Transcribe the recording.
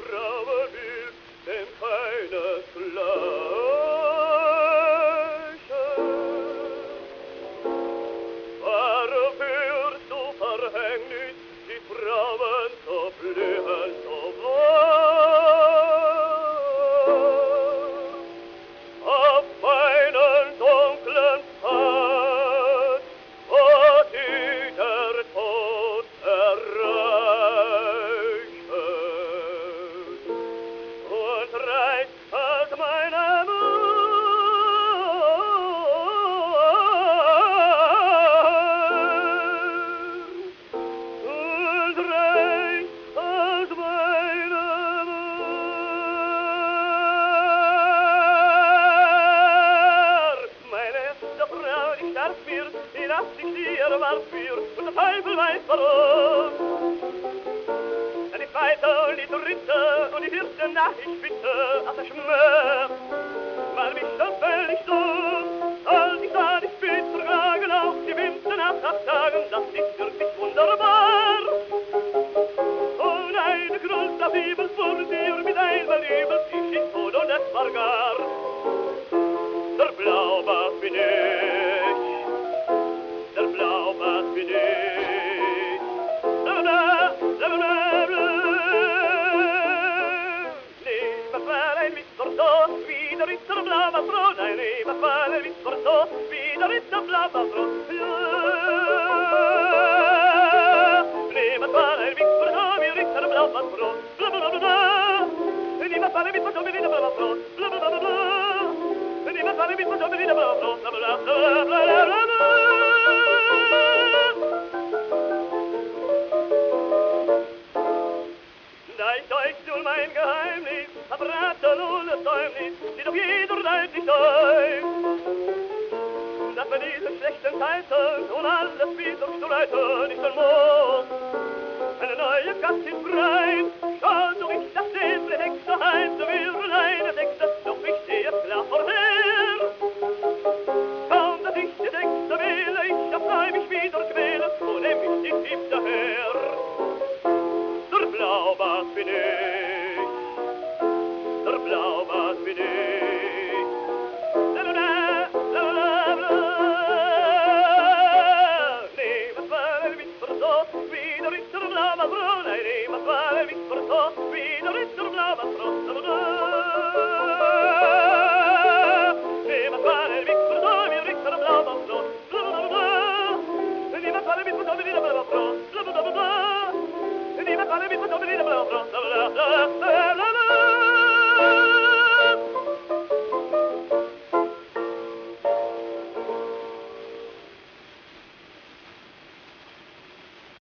Frauenbild, dem keines gleiche. Wofür du Verhängnis, die Frauen so blühen, so warm, auf meinen dunklen Pfad, wo die der Tod erreicht, und reicht aus meinem warf mir, und der Teufel weiß warum. Denn die Zweite und die Dritte und die Vierte Nachricht bitte, als der Schmerz, weil mich schon völlig dumm, als ich da die Spitze tragen, auch die Winter nach 8 Tagen, das ist wirklich wunderbar. Und eine Grund auf Bibel vor dir mit einmal übel, ich in Tod und es war gar der Blaubart bin ich. Wieder ist der blaue Brot, ein Leberfall, wie Porto, wieder ist der blaue Brot. Leberfall, wie Porto, wieder ist der blaue Brot. Blablabla. Leberfall, wie Porto, wieder der blaue Brot. Blablabla. Leberfall, wie Porto, wieder der blaue Brot. Blablabla. Da ich euch nun mein Geheimnis verraten ohne Säumnis, die doch jeder deutlich sei, dass bei diesen schlechten Zeiten und alles wie durchzuleiten nicht vermog. Eine neue Gattin breit, schaut doch ich das Leben Hexe heim, so will eine Hexe, doch ich sehe es klar vorher. Kaum, dass ich die Hexe wähle, ich erfreu mich wieder quäle, so nehm ich die Lieb daher. Der Blaubart bin ich, der Blaubart bin ich. Leberfall, wie Porto, wieder ist der blaue Brot. Leberfall, wie Porto, wieder ist der blaue Brot. Leberfall, wie Porto, wieder ist der blaue Brot. Leberfall, wie Porto, wieder der blaue Brot. Leberfall, wie Porto, wieder der blaue Brot.